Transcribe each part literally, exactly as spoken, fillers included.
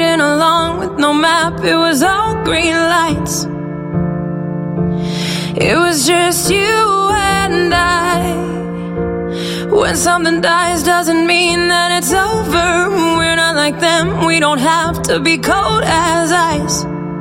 riding along with no map. It was all green lights. It was just you and I. When something dies doesn't mean that it's over. We're not like them, we don't have to be cold as ice.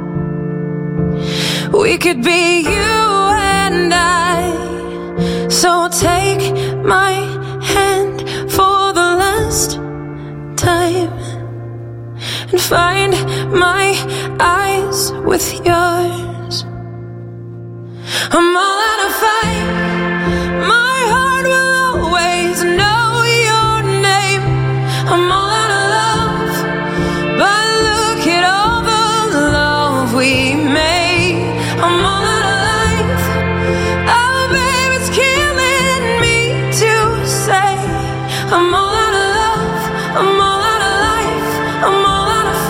We could be you and I. So take my hand for the last time and find my eyes with yours. I'm all out of fight. My heart will always know your name. I'm all out of love, but look at all the love we made. I'm all out of life. Oh, babe, it's killing me to say I'm all out of love. I'm all out of life. I'm all out of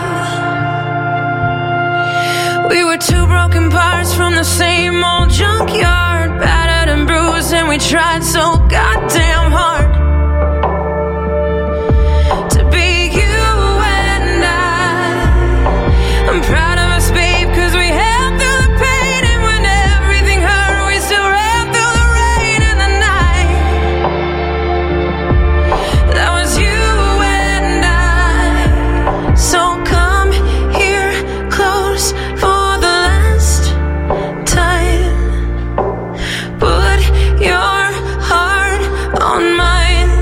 fight. We were two broken parts from the same old junkyard, battered and bruised, and we tried so goddamn hard to be you and I. I'm proud of us, babe, cause we held through the pain, and when everything hurt, we still ran through the rain and the night. That was you and I. So come here close for the last time. Put your heart on mine.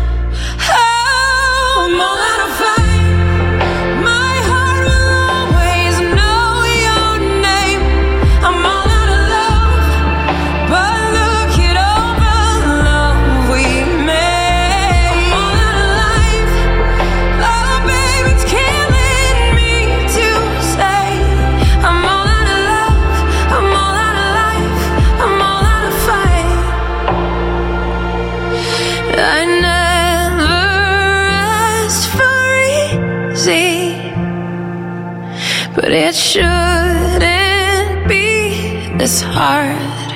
Oh, I'm all out of fight. My heart will always know your name. I'm all out of love, but look at all the love we made. I'm all out of life. Oh, babe, it's killing me to say I'm all out of love. I'm all out of life. I'm all out of fight. I never asked for easy, but it shouldn't be this hard.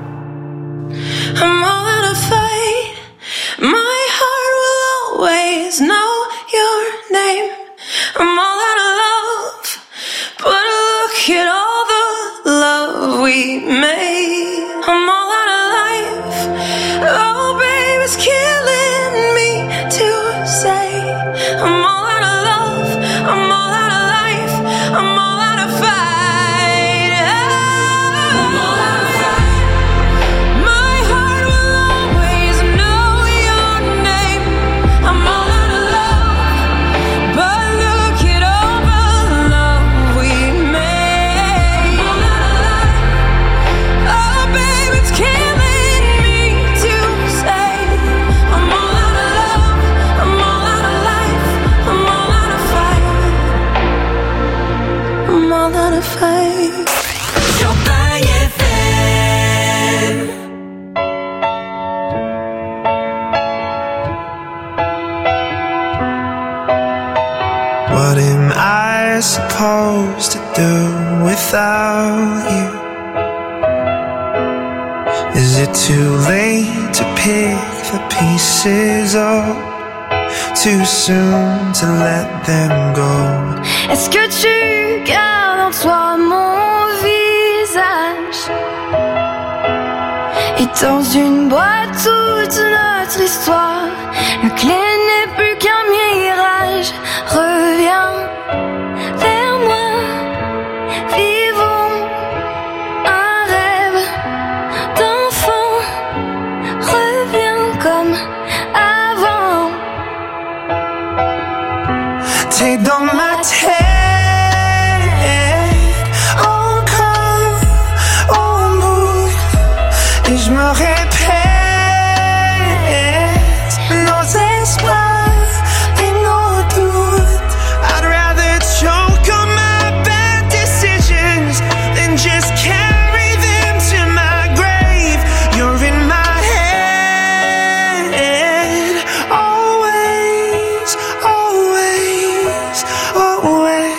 I'm all out of fight. My heart will always know your name. I'm all out of love, but look at all the love we made. I'm all out of life. Oh, babe, it's killing me to say I'm all out of love. I'm all out of life. I'm all out of fight. I'm all out of fight. My heart will always know your name. I'm all out of love, but look at all the love we made. I'm all out of life. Oh, babe, it's killing me to say I'm all out of love. I'm all out of life. I'm all out of fight. I'm all out of fight. Champagne F M. What am I supposed to do without you? Is it too late to pick the pieces up? Too soon to let them go? Est-ce que tu gardes en toi mon visage? Et dans une boîte toute notre histoire, la clé n'est plus qu'un mirage. Reviens vers moi, vivons un rêve d'enfant. Reviens comme avant. T'es dans ma tête encore au bout, et je me répète nos espoirs et nos doutes. I'd rather choke on my bad decisions than just carry them to my grave. You're in my head always, always, always.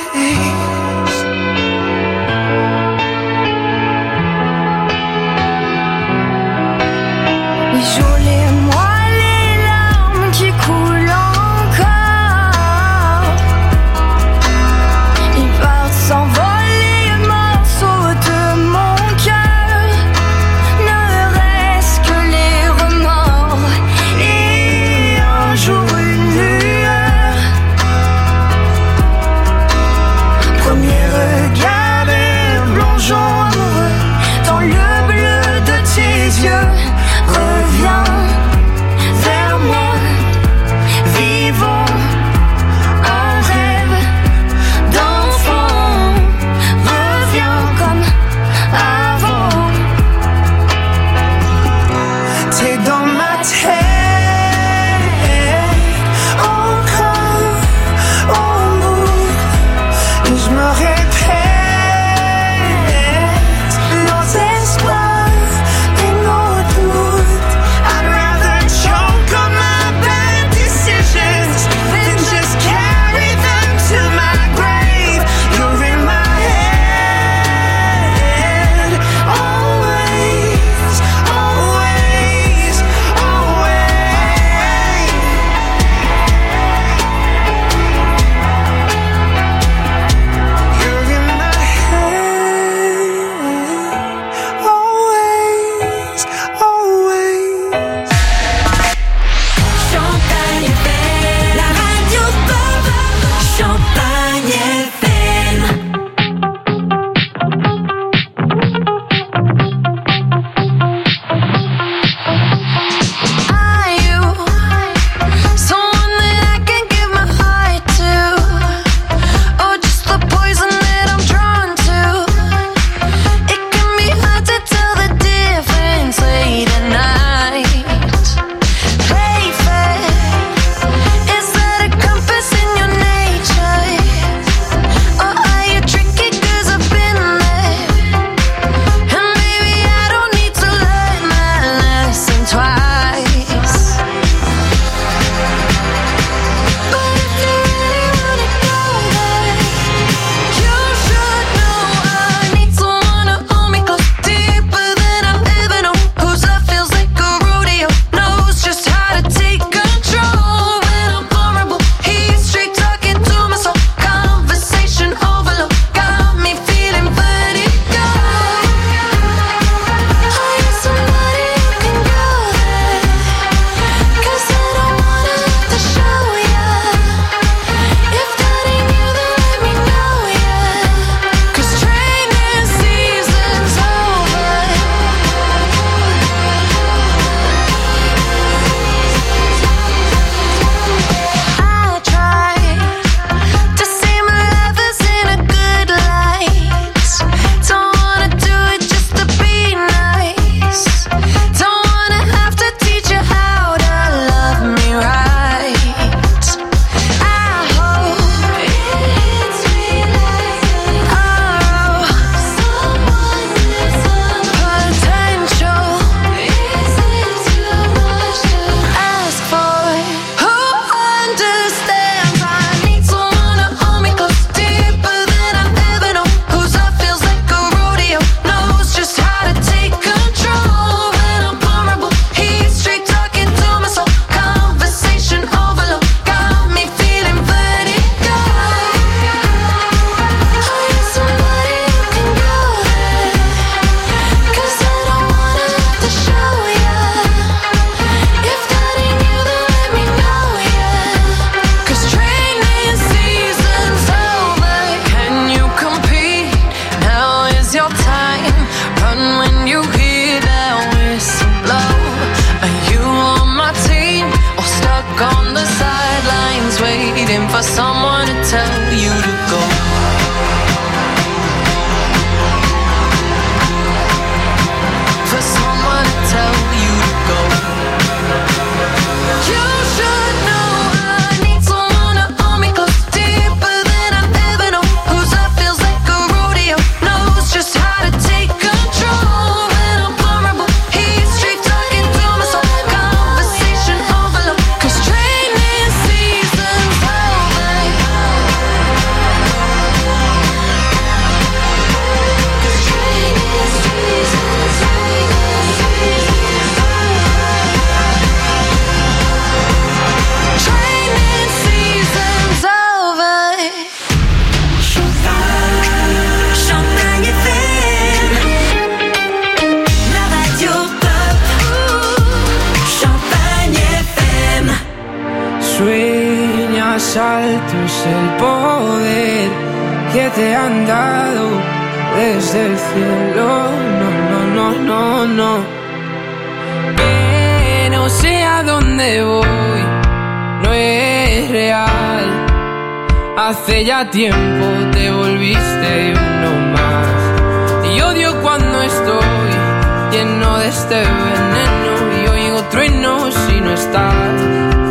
for someone to tell you to go. For someone to tell you to go. You should know I need someone to hold me close, deeper than I've ever known. Whose love feels like a rodeo, knows just how to take control. When I'm vulnerable, he's straight talking to my soul. Conversation overload, cause training season's over. Cause training season's Training season's over. Champagne F M, la radio pop. Champagne F M. Sueñas alto es el poder que te han dado desde el cielo. No, no, no, no, no. Que no sé a dónde voy, no es real. Hace ya tiempo te volviste uno más. Y odio cuando estoy lleno de este veneno y oigo truenos si no estás.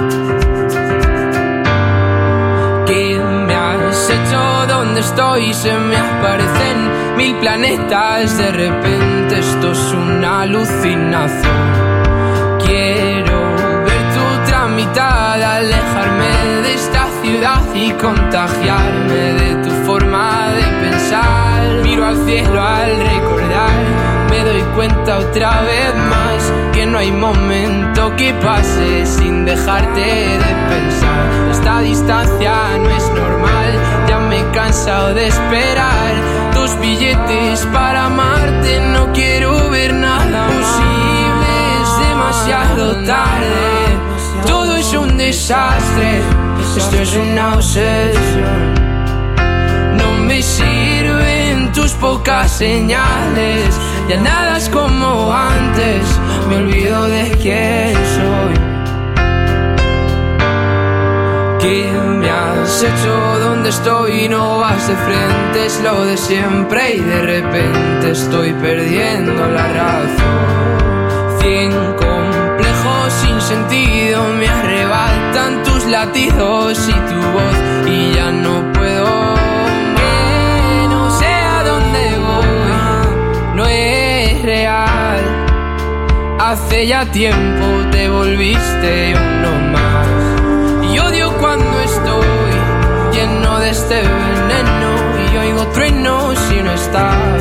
¿Qué me has hecho? ¿Dónde estoy? Se me aparecen mil planetas. De repente esto es una alucinación. Quiero ver tu tramitada, alejarme de esta ciudad y contagiarme de tu forma de pensar. Miro al cielo al recordar, me doy cuenta otra vez más que no hay momento que pase sin dejarte de pensar. Esta distancia no es normal, ya me he cansado de esperar tus billetes para amarte. No quiero ver nada posible, es demasiado tarde. Todo es un desastre, esto es una obsesión. No me sirven tus pocas señales, ya nada es como antes, me olvido de quién soy. ¿Qué me has hecho? ¿Dónde estoy? No vas de frente, es lo de siempre y de repente estoy perdiendo la razón. Cien complejos sin sentido me arrebatan tus latidos y tu voz y ya no puedo. Que no sé a dónde voy, no es real. Hace ya tiempo te volviste uno más. Y odio cuando estoy lleno de este veneno y oigo truenos si no estás.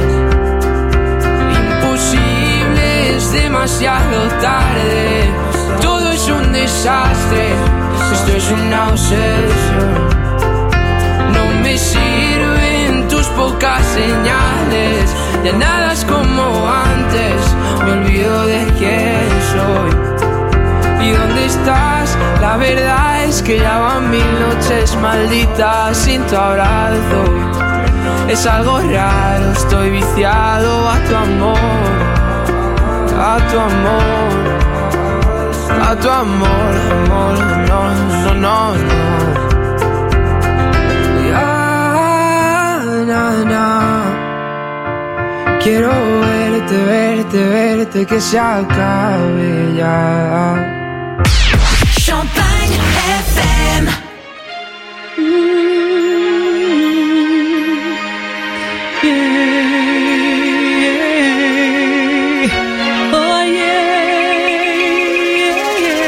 Imposible, es demasiado tarde. Todo es un desastre, esto es una obsesión. No me sirven tus pocas señales, ya nada es como antes, me olvido de quién soy. ¿Y dónde estás? La verdad es que ya van mil noches malditas sin tu abrazo. Es algo raro, estoy viciado a tu amor, a tu amor, a tu amor, amor, no, no, no, no. Ya, na, na. Quiero verte, verte, verte, que se acabe ya. Champagne F M. Oh yeah,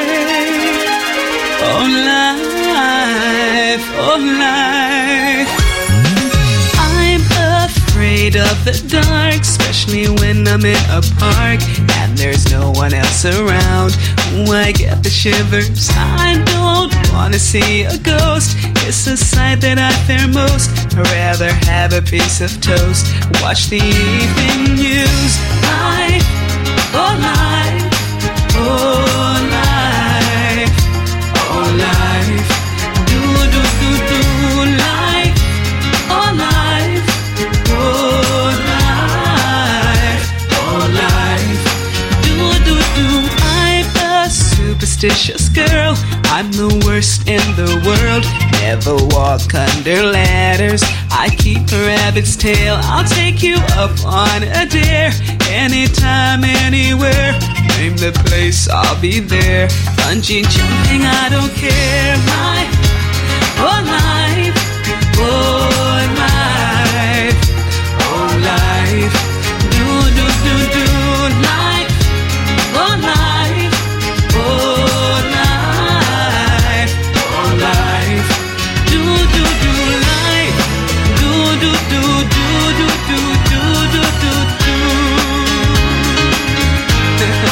oh life, oh life. I'm afraid of the dark, especially when I'm in a park and there's no one else around. I get the shivers. I don't wanna see a ghost. It's the sight that I fear most. I'd rather have a piece of toast, watch the evening news. Life, oh life, oh life, oh life. Do do do do life, oh life, oh life, oh life. Do do do. Superstitious girl, I'm the worst in the world. Never walk under ladders. I keep a rabbit's tail. I'll take you up on a dare. Anytime, anywhere. Name the place, I'll be there. Bungee jumping, I don't care. Life, oh life, oh life, oh life. Do, do, do, do. Life, oh life, oh life, oh life. Do, do, do, life. Do, do, do, do, do, do, do, do, do, do.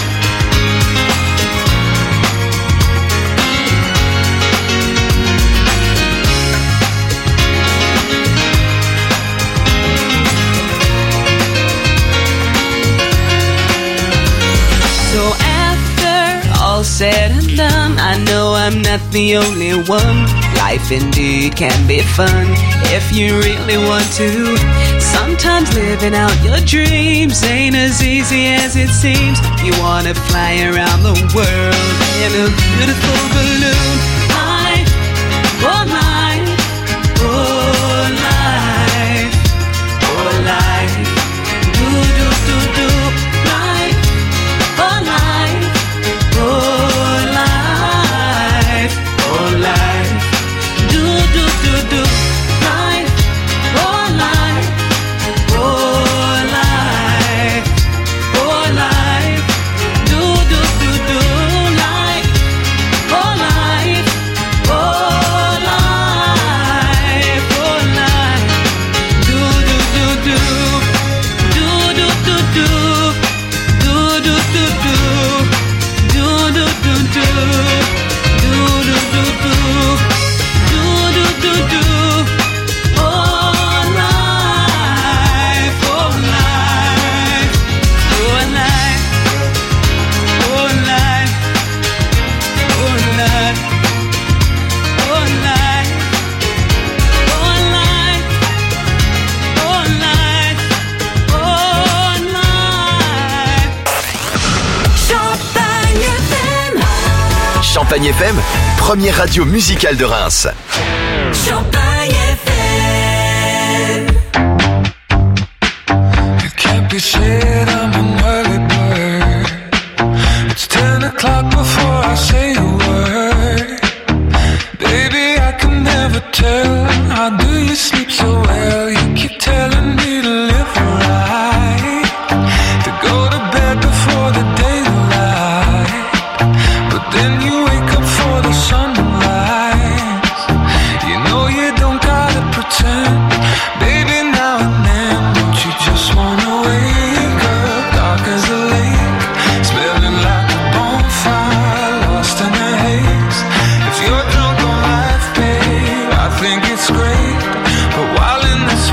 So after all said and done, I know I'm not the only one. Life indeed can be fun if you really want to. Sometimes living out your dreams ain't as easy as it seems. You wanna fly around the world in a beautiful balloon. Life, oh life, oh life, oh life. Do, do, do, do. Life, oh life, oh life, oh life. Do, do, do, do. Life, oh life, oh life, oh life. Do, do, do, do. Life, oh life, oh life, oh life. Do, do, do, do. Do, do, do, do. Do, do, do, do. Do, do, do, do. Do, do, do, do. Do, do, do, do. Oh, life, oh, life. Oh, life. Oh, life. Oh, life. Oh, life. Oh, life. Oh, life. Oh, life. Champagne F M. Champagne F M, première radio musicale de Reims. Champagne F M. It can't be said I'm an early bird. It's ten o'clock before I say a word. Baby, I can never tell. How do you sleep so well? You keep telling me to live right, to go to bed before the daylight. But then you wake up for the sunrise. You know you don't gotta pretend. Baby, now and then, don't you just wanna wake up? Dark as a lake, smelling like a bonfire, lost in the haze. If you're drunk on life, babe, I think it's great. But while in the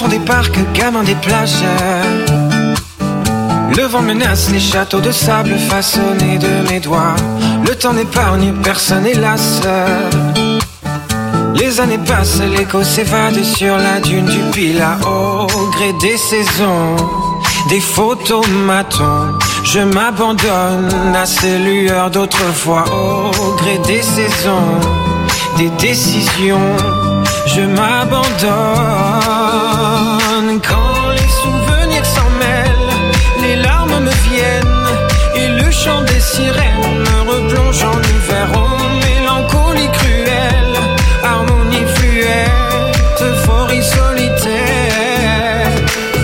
Enfants des parcs, gamins des plages. Le vent menace les châteaux de sable façonnés de mes doigts. Le temps n'épargne personne, hélas. Les années passent, l'écho s'évade sur la dune du Pilat. Au gré des saisons, des photomatons, je m'abandonne à ces lueurs d'autrefois. Au gré des saisons, des décisions, je m'abandonne. Quand les souvenirs s'en mêlent, les larmes me viennent et le chant des sirènes me replonge en hiver. Oh, mélancolie cruelle, harmonie fluette, euphorie solitaire.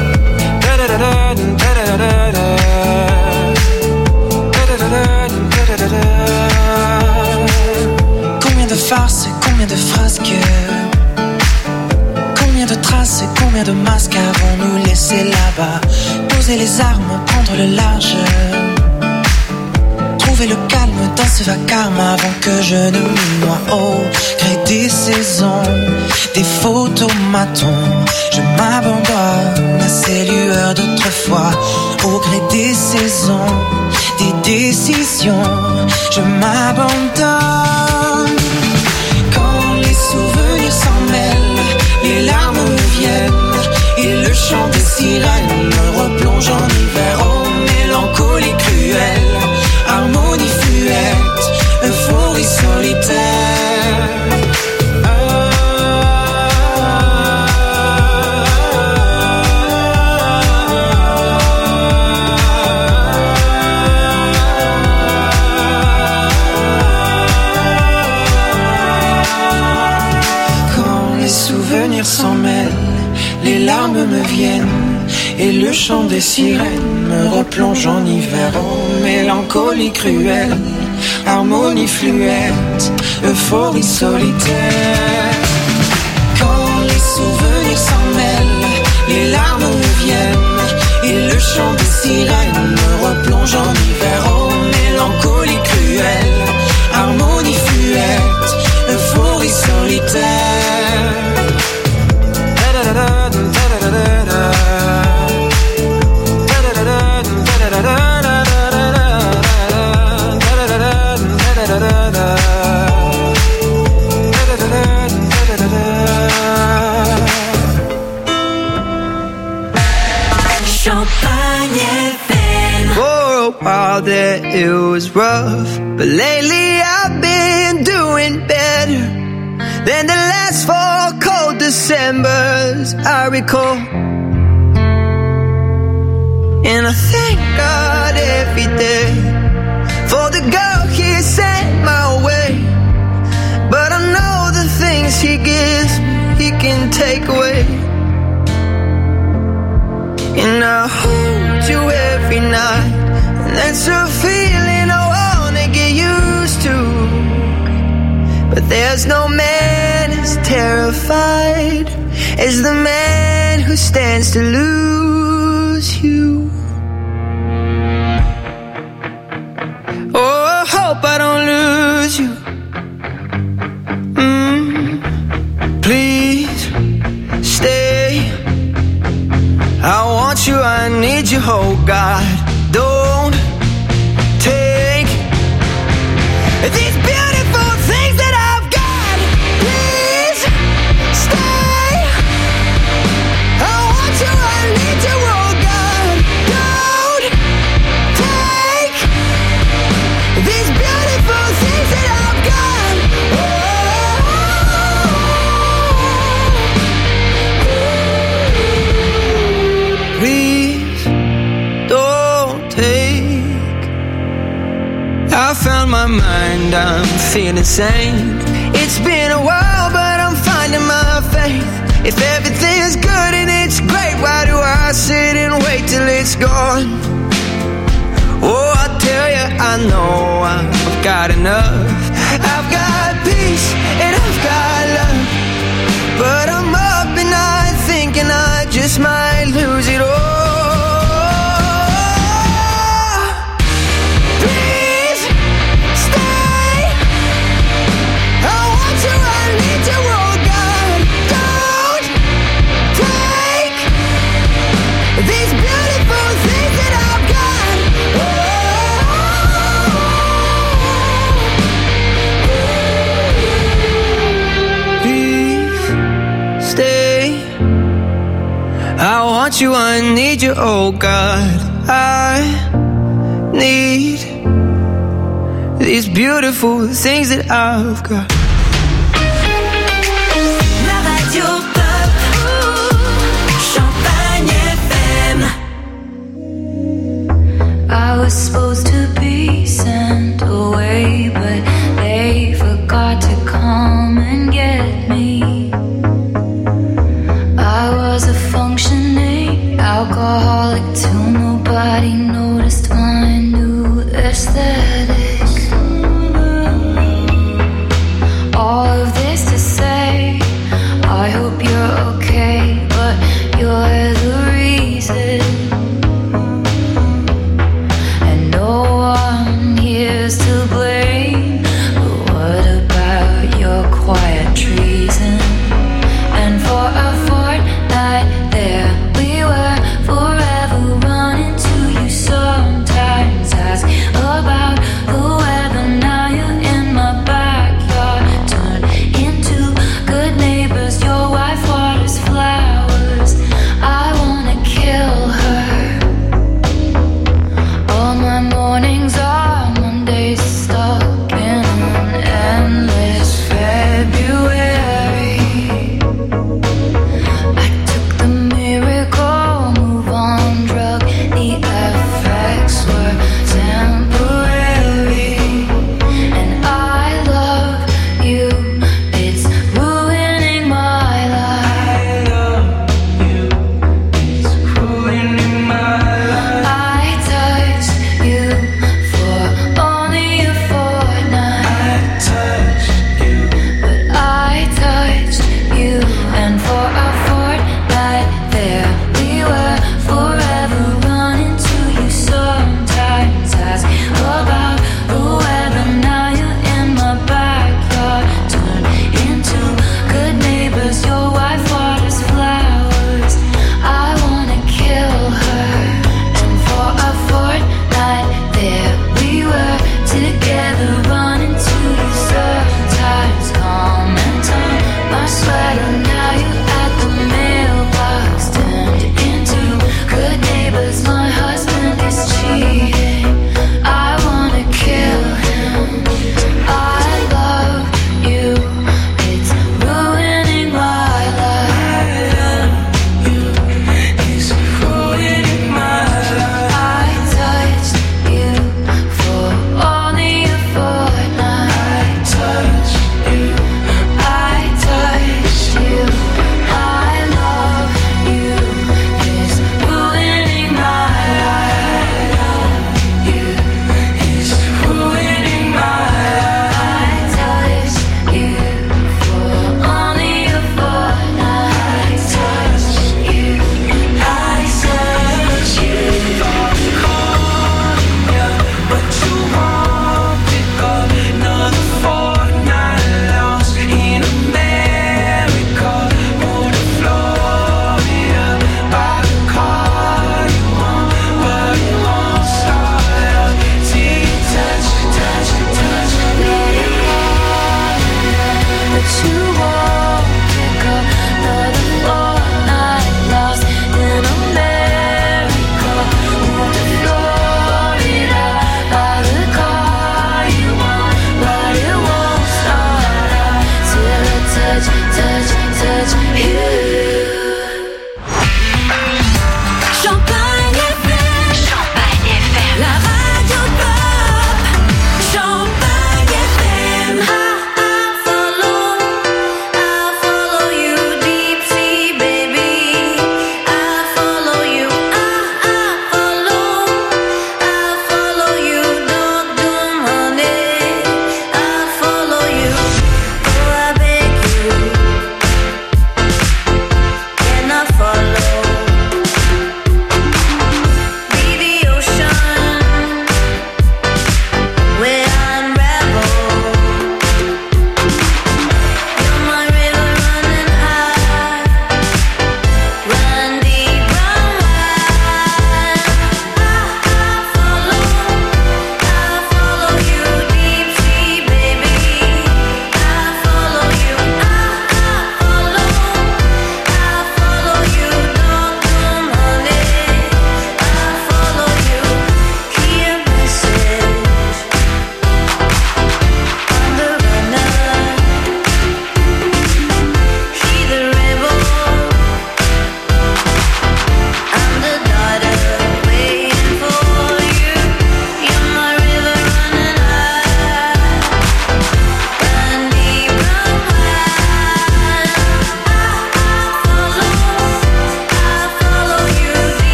Combien de farces, combien de frasques, combien de traces, combien de masques avons-nous laissé là-bas? Poser les armes, prendre le large, trouver le calme dans ce vacarme avant que je ne me noie. Au gré des saisons, des photomatons, je m'abandonne à ces lueurs d'autrefois. Au gré des saisons, des décisions, je m'abandonne. Quand les souvenirs s'en mêlent, les larmes me viennent et le chant des sirènes me replonge en hiver. Oh, mélancolie cruelle, harmonie fluette, euphorie solitaire. S'en mêlent, les larmes me viennent et le chant des sirènes me replonge en hiver. Oh, mélancolie cruelle, harmonie fluette, euphorie solitaire. Quand les souvenirs s'en mêlent, les larmes me viennent et le chant des sirènes me replonge en hiver. Oh, mélancolie cruelle, harmonie fluette, euphorie solitaire. That it was rough, but lately I've been doing better than the last four cold Decembers I recall. And I thank God every day for the girl He sent my way. But I know the things He gives me, He can take away. And I hold you every night, that's a feeling I wanna get used to. But there's no man as terrified as the man who stands to lose you. Oh, I hope I don't lose you. Mm, please stay. I want you, I need you, oh God. Don't take these beautiful things that I've got. Please stay. I want you, I need you, oh God. Don't take these beautiful things that I've got. Oh. Please don't take. I found my mind, I'm feeling sane. It's been a while, but I'm finding my faith. If everything is good and it's great, why do I sit and wait till it's gone? Oh, I tell you, I know I've got enough. I've got peace and I've got love, but I'm up and I thinking I just might lose it all. Take want you, I need you, oh God. I need these beautiful things that I've got. La radio pop, Champagne F M. I was supposed to be sent away, but they forgot to come and get me. I was a functioning alcoholic till nobody noticed my new aesthetic. All of this to say, I hope you're okay, but you're the reason. And no one here's to blame.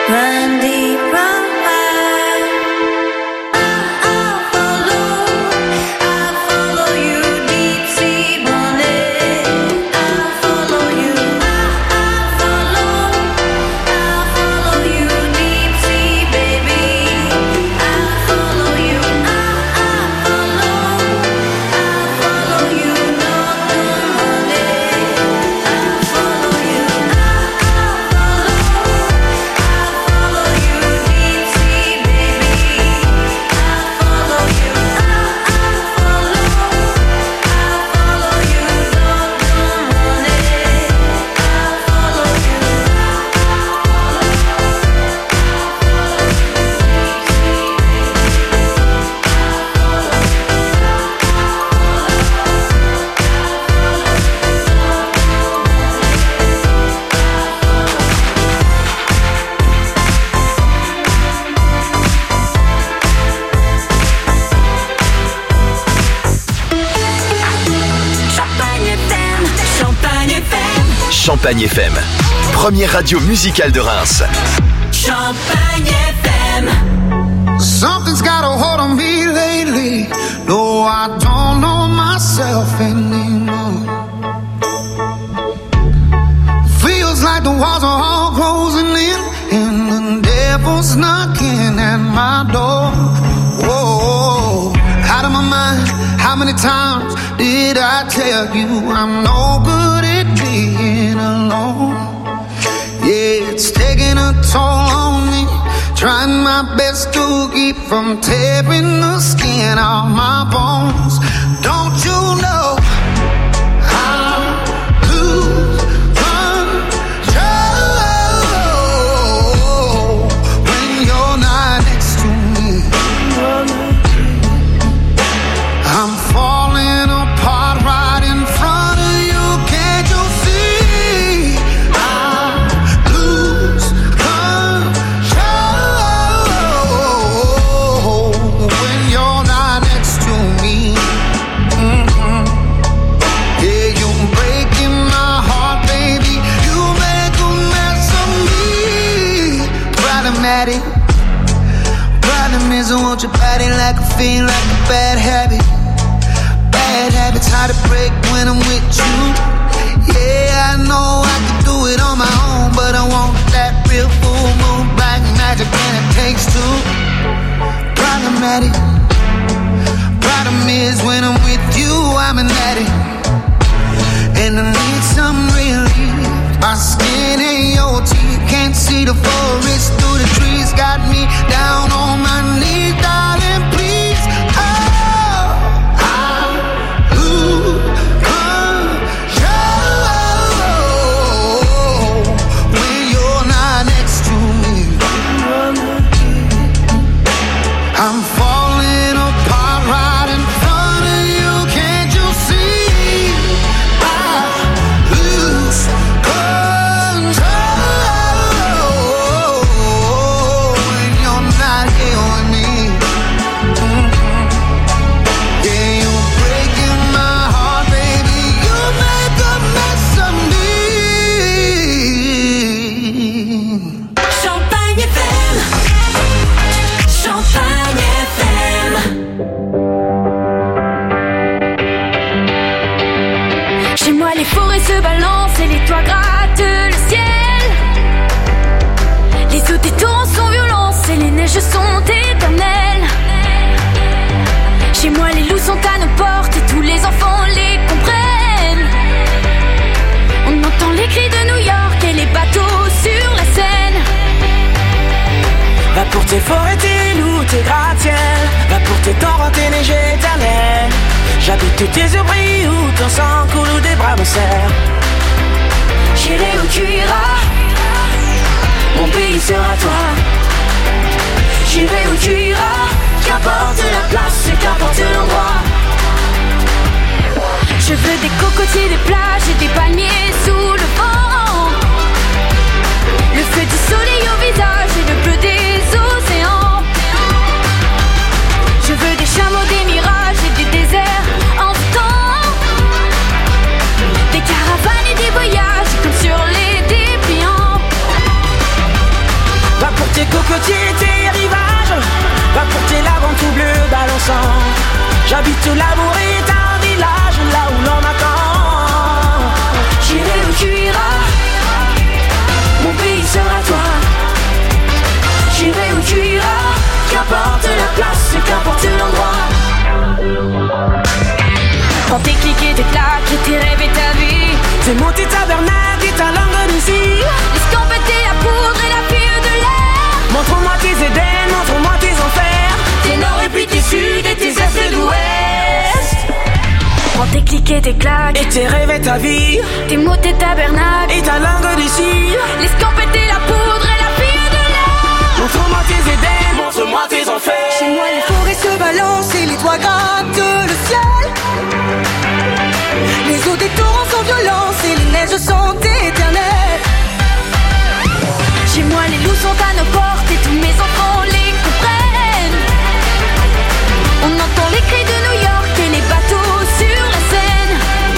run deep, run wide. I'll follow, I'll follow you, deep sea bonnet. I'll follow you, I'll follow, I'll follow you, deep sea baby. I'll follow you, I'll follow, I'll follow you, not the money. I'll follow you, I'll follow, I'll follow you, deep sea baby. I'll follow you, I'll follow, I'll follow you, not the money. I'll follow you, Champagne F M, Champagne F M, Champagne F M, première radio musicale de Reims. Champagne F M. Something's got a hold on me lately. No, I don't know myself anymore. Feels like the walls are all closing in, and the devil's knocking at my door. Whoa, out of my mind. How many times did I tell you I'm no good at being alone? Yeah, it's taking a toll on me. Trying my best to keep from tearing the skin off my bones. Don't you know I lose control when you're not next to me? I'm falling apart right in front of you. Can't you see? I lose control when you're not next to me. Mm-hmm. Yeah, you're breaking my heart, baby. You make a mess of me. Problematic. Problem is I want your body like a fiend, like a bad habit. Bad habits hard to break when I'm with you. Yeah, I know I can do it on my own, but I want that real full moon black magic, and it takes two. Problematic. Problem is when I'm with you, I'm an addict, and I need some relief. My skin and your teeth can't see the forest through the trees. Got me down on my knees, darling, please. Oh, I lose control when you're not next to me. I'm falling apart right in front of you. Can't you see? I lose control when you're not here with me. Mhm. Yeah, you're breaking my heart, baby. You make a mess of me. Champagne F M, Champagne F M. Chez moi les forêts se balancent et les toits grattent le ciel. Les eaux des torrents sont violentes et les neiges sont éternelles. Chez moi les loups sont à nos portes et tous les enfants les comprennent. On entend les cris de New York et les bateaux sur la Seine. Va pour tes forêts, tes loups, tes gratte-ciel. Va pour tes torrents, tes neiges éternelles. J'habite où tes yeux brillent, où ton sang coule, où des bras me serrent. J'irai où tu iras, Mon pays sera toi. j'irai où tu iras. Qu'importe la place et qu'importe l'endroit. Je veux des cocotiers, des plages et des palmiers sous le vent. Le feu du soleil au visage et le bleu des océans. Je veux des chameaux, des mirages et des déserts en temps. Des caravanes et des voyages comme sur les dépliants. tes cocotiers, tes rivages, va pour tes laves en tout bleu balançant. J'habite l'amour est un village là où l'on m'attend. J'irai où tu iras, mon pays sera toi. J'irai où tu iras, qu'importe la place, qu'importe l'endroit. Quand tes clics et tes claques et tes rêves et ta vie, tes mots, tes tabernacles et ta langue de scie, l'escampette et la poudre et la fille de l'air. Montre-moi tes Éden, montre-moi tes enfers, tes nord et puis tes sud et tes est et d'ouest. Quand tes clics et tes claques et tes rêves et ta vie, tes mots, tes tabernacles et ta langue de scie, l'escampette et la poudre et la fille de l'air. Montre-moi tes Éden, montre-moi tes enfers. Chez moi les forêts se balancent et les toits grattent le ciel. Les eaux des torrents sont violentes et les neiges sont éternelles. Chez moi les loups sont à nos portes et tous mes enfants les comprennent. On entend les cris de New York et les bateaux sur la Seine.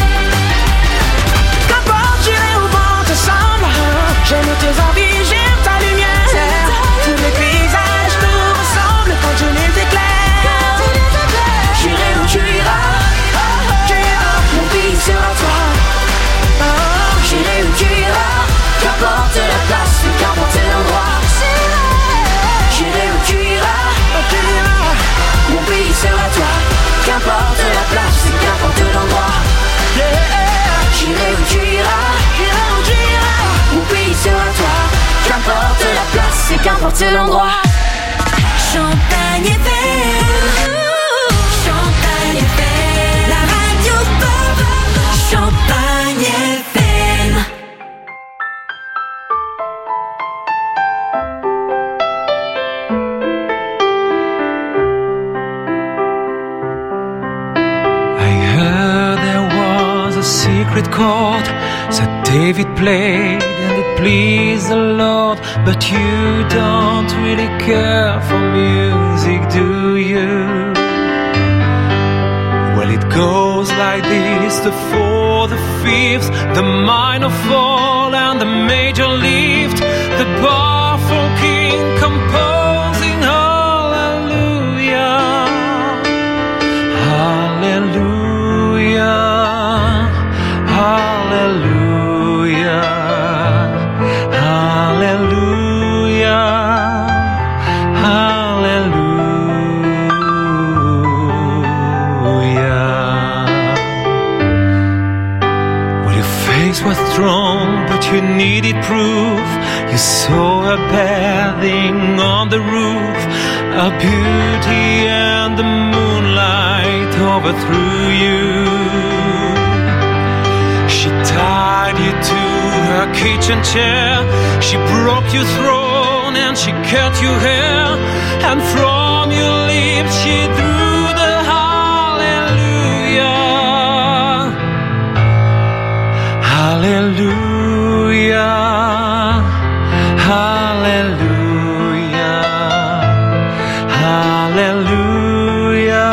Qu'importe, j'irai où vent te semble. J'aime tes envies, j'aime ta lumière. Tous les paysages te ressemblent quand je les éclaire. J'irai où tu iras, mon pays sera toi. J'irai où tu iras, qu'importe la place, qu'importe l'endroit. J'irai où tu iras, mon pays sera toi. Qu'importe la place, qu'importe l'endroit. J'irai où tu iras, mon pays sera toi. Qu'importe la place, qu'importe l'endroit. Champagne F M, Champagne F M, la radio pop. Champagne F M. I heard there was a secret chord that David played and it pleased the Lord. But you don't really care for music, do you? Well, it goes like this: the fourth, the fifth, the minor fall and the major lift, the powerful king composing hallelujah, hallelujah, hallelujah, hallelujah, hallelujah. Well, your face was strong, but you needed proof. You saw her bathing on the roof, her beauty and the moonlight overthrew you. She tied you to her kitchen chair, she broke your throne and she cut your hair, and from your lips she drew the hallelujah, hallelujah, hallelujah, hallelujah,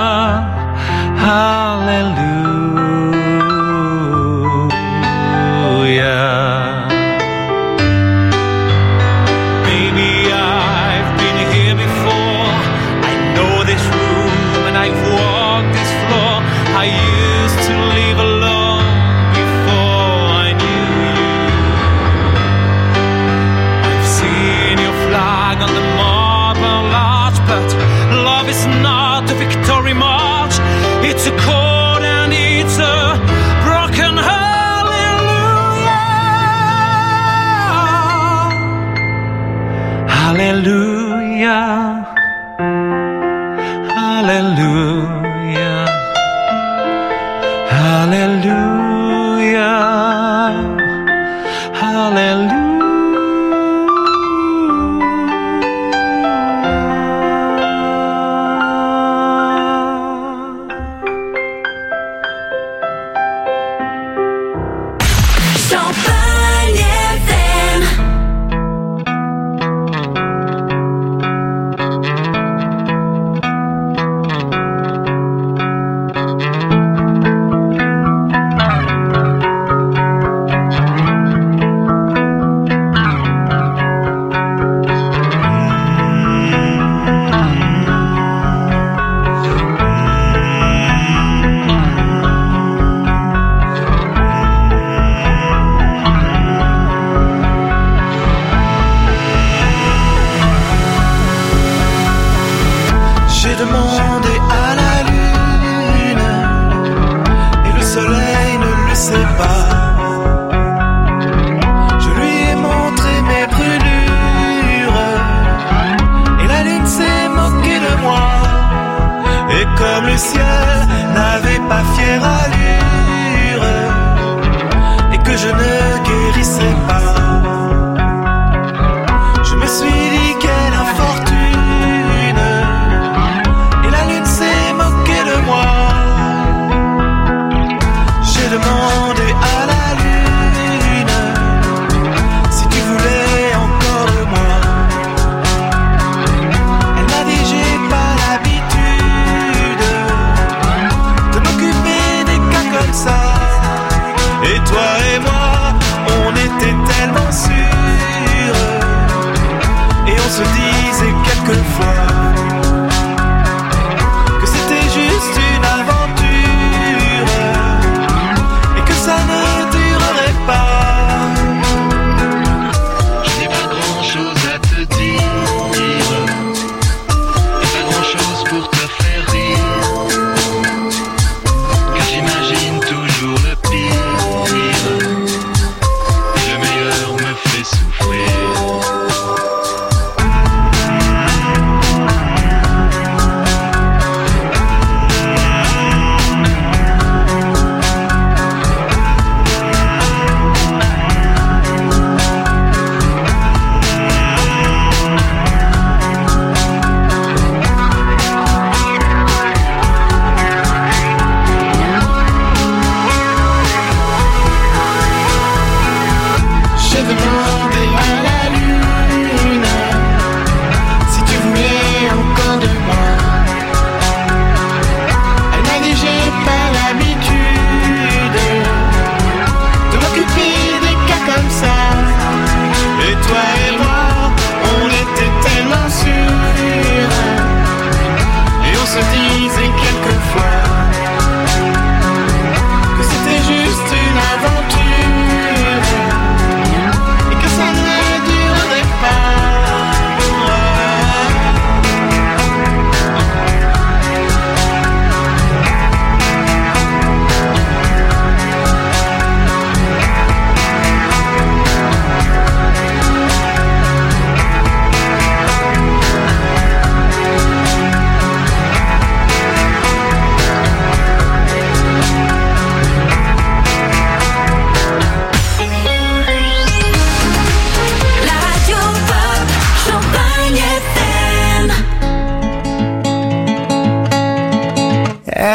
hallelujah. Maybe I've been here before. I know this room and I've walked this floor. I used to live alone before I knew you. I've seen your flag on the marble arch, but love is not a victory march. It's a chord and it's a broken hallelujah, hallelujah, hallelujah, hallelujah, hallelujah. Champagne F M.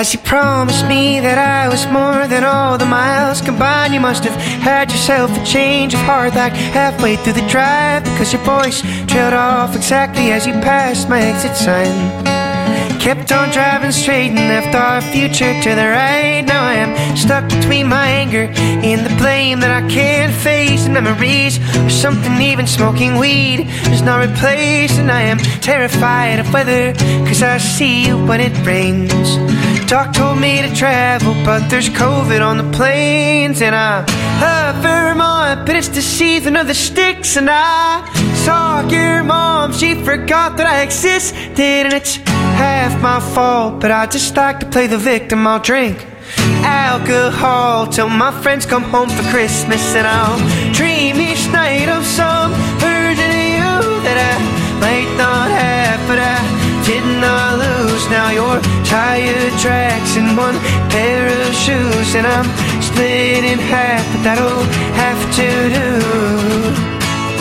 As you promised me that I was more than all the miles combined, you must have had yourself a change of heart like halfway through the drive, because your voice trailed off exactly as you passed my exit sign. Kept on driving straight and left our future to the right. Now I am stuck between my anger and the blame that I can't face, and memories or something even smoking weed does not replace. And I am terrified of weather, cause I see you when it rains. Doc told me to travel, but there's COVID on the planes. And I love Vermont, but it's the season of the sticks. And I saw your mom, she forgot that I existed, and it's half my fault, but I just like to play the victim. I'll drink alcohol till my friends come home for Christmas, and I'll dream each night of some version of you that I might not have, but I did not lose. Now you're tire tracks and one pair of shoes, and I'm split in half, but that'll have to do.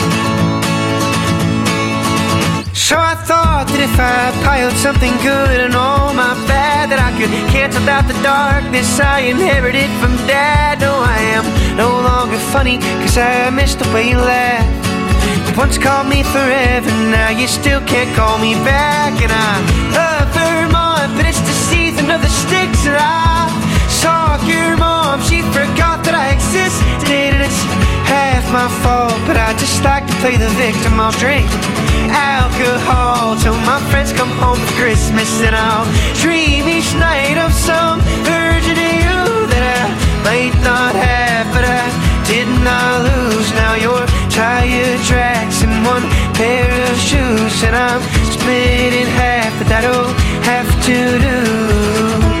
So I thought that if I piled something good and all my bad, that I could cancel out the darkness I inherited from Dad. No, I am no longer funny, cause I missed the way you laughed. You once called me forever, now you still can't call me back. And I love Vermont, but it's the season of the sticks. And I saw your mom, she forgot that I existed, and it's half my fault, but I just like to play the victim. I'll drink alcohol till my friends come home for Christmas, and I'll dream each night of some version of you that I might not have, but I did not lose. Now you're tire tracks and one pair of shoes, and I'm split in half, but that'll have to do.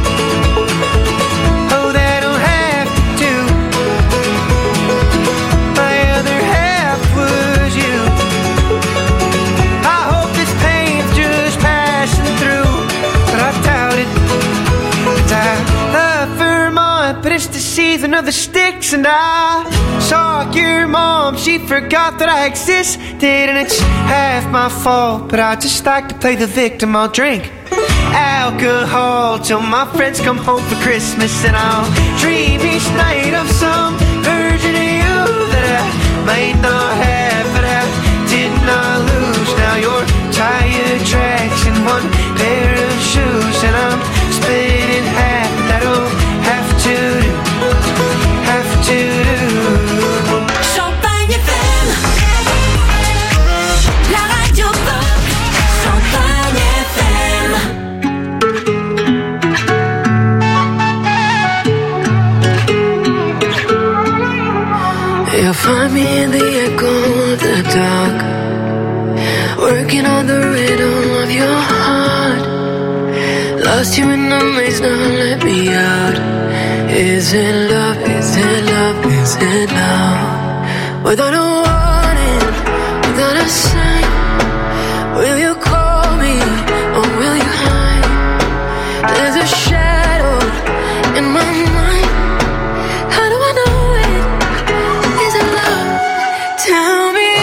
But it's the season of the sticks, and I saw your mom, she forgot that I existed, and it's half my fault, but I just like to play the victim. I'll drink alcohol till my friends come home for Christmas, and I'll dream each night of some version of you that I might not have, but I did not lose. Now you're tire tracks and one pair of shoes, and I'm split in half, but that'll have to do, have to do. Champagne F M, la radio pop. Champagne F M. You'll find me in the echo of the dark, working on the rhythm of your heart. Lost you in the maze, now let me out. Is it love, is it love, is it love? Without a warning, without a sign, will you call me or will you hide? There's a shadow in my mind. How do I know it? Is it love? Tell me.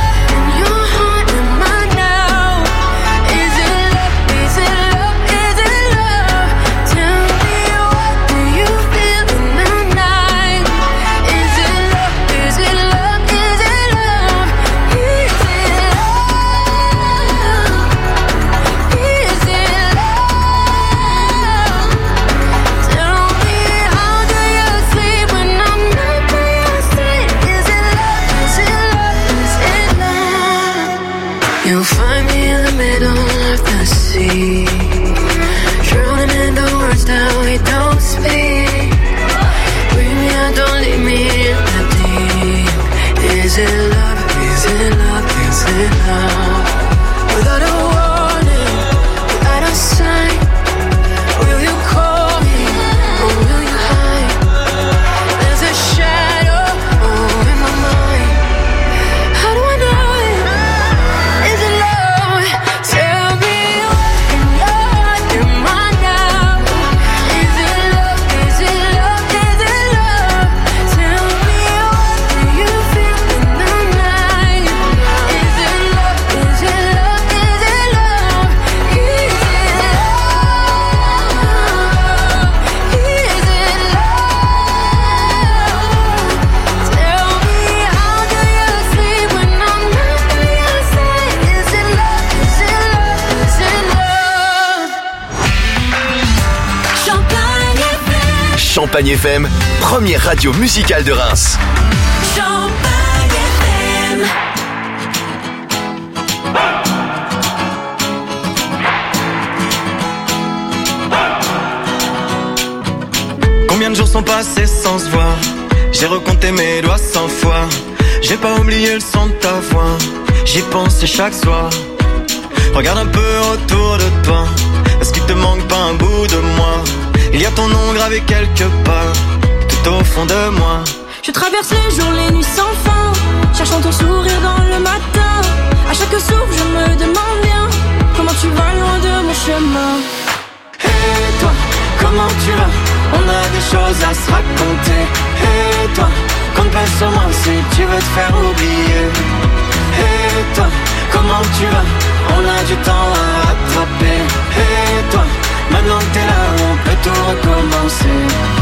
You'll find me in the middle of the sea, drowning in the words that we don't speak. Bring me out, don't leave me in the deep. Is it love, is it love, is it love? Without a warning, without a sign, will you call me or will you hide? There's a shadow oh, in my mind. How do I know it? Is it love? Tell me what in your heart, your mind now. Is it love? Is it love? Is it love? Tell me what do you feel in the night? Is it love? Champagne F M, première radio musicale de Reims. Champagne F M. Combien de jours sont passés sans se voir? J'ai recompté mes doigts cent fois. J'ai pas oublié le son de ta voix. J'y pensais chaque soir. Regarde un peu autour de toi. Est-ce qu'il te manque pas un bout de moi? Il y a ton nom gravé quelque part, tout au fond de moi. Je traverse les jours, les nuits sans fin, cherchant ton sourire dans le matin. À chaque souffle je me demande bien comment tu vas loin de mon chemin. Et toi, comment tu vas? On a des choses à se raconter. Et toi, compte pas sur moi si tu veux te faire oublier. Et toi, comment tu vas? On a du temps à rattraper. Et toi, maintenant que t'es là, on peut tout recommencer.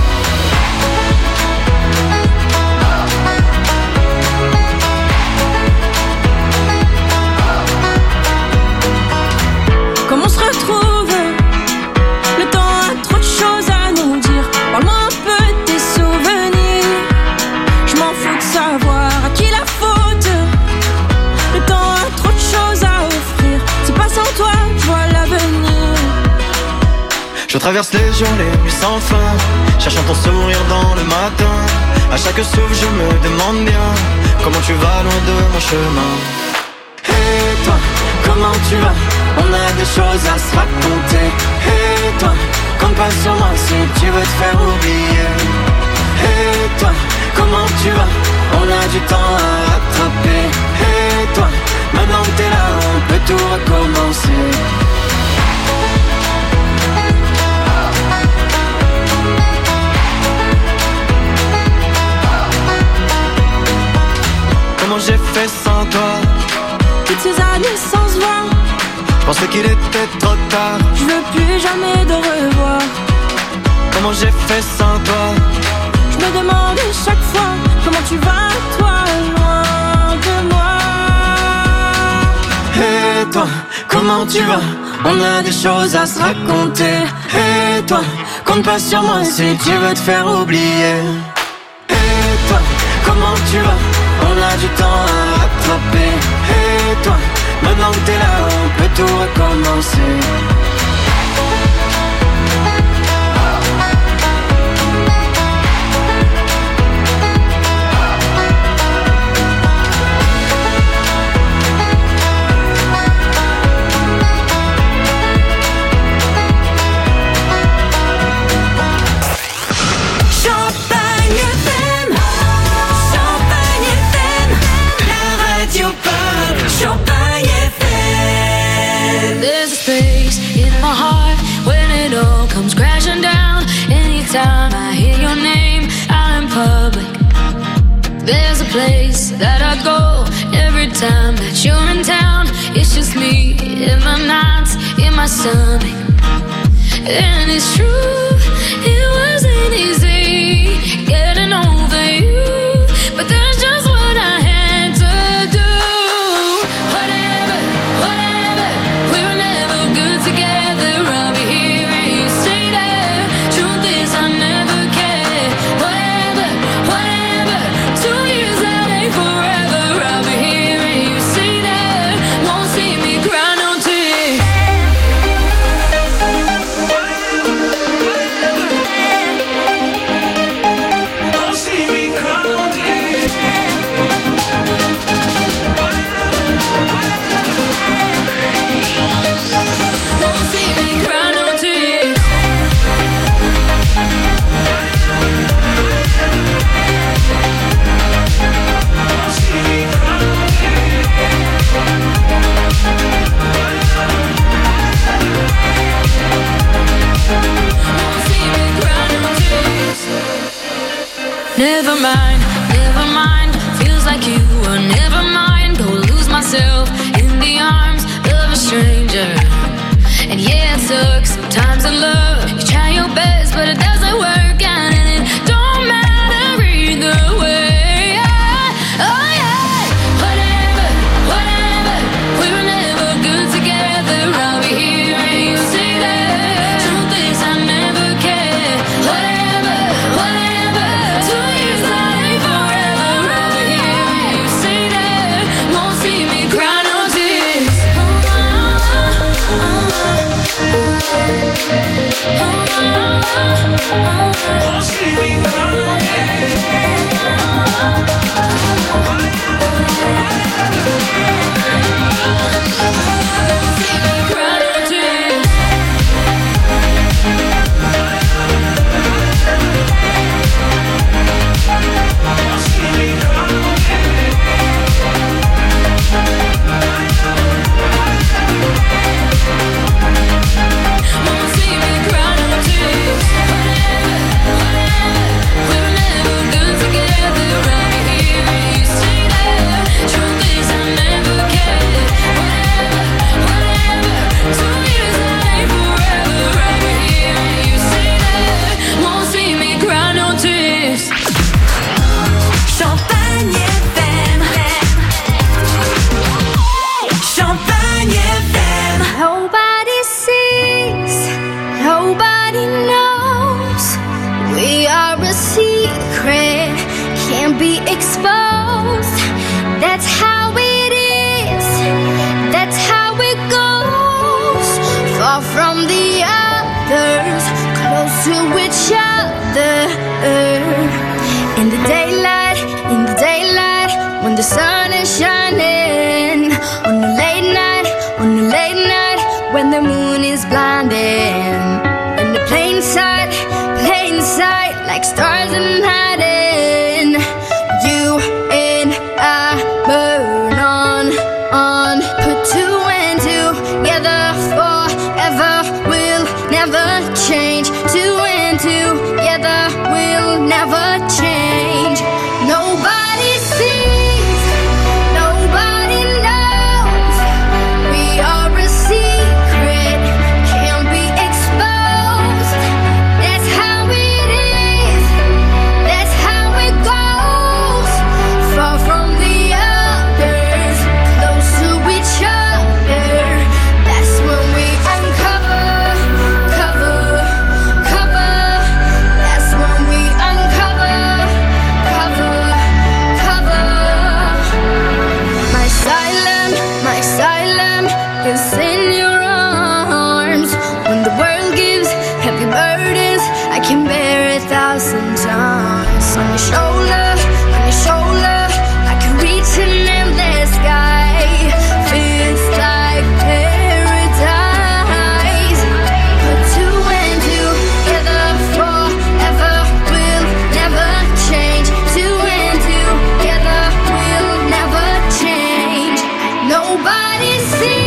Comment on se retrouve? Le temps a trop de choses à nous dire. Parle-moi un peu de tes souvenirs. Je m'en fous de savoir à qui la faute. Le temps a trop de choses à offrir. C'est pas sans toi, je vois l'avenir. Je traverse les jours, les nuits sans fin, cherchant ton sourire dans le matin. À chaque souffle je me demande bien comment tu vas loin de mon chemin. Et toi, comment tu vas? On a des choses à se raconter. Et toi, compte pas sur moi si tu veux te faire oublier. Et toi, comment tu vas? On a du temps à rattraper. Et toi, maintenant que t'es là, on peut tout recommencer. Comment j'ai fait sans toi? Toutes ces années sans se voir, je pensais qu'il était trop tard. je veux plus jamais de revoir. Comment j'ai fait sans toi? Je me demande chaque fois comment tu vas, toi, loin de moi. Et toi, comment tu vas? On a des choses à se raconter. Et toi, compte pas sur moi si tu veux te faire oublier. Et toi, comment tu vas? On a du temps à rattraper. Et toi, maintenant que t'es là, on peut tout recommencer. Champagne F M. There's a space in my heart when it all comes crashing down. Anytime I hear your name out in public, there's a place that I go every time that you're in town. It's just me in my nights, in my stomach. And it's true, it wasn't easy getting over you, but that's just what I had to do. Whatever, whatever, we were never good together. I'll be here and you stay there. Truth is I never cared. Whatever, whatever, two years that ain't forever. I'll be here and you stay there. Won't see me cry no tears. Nobody sees.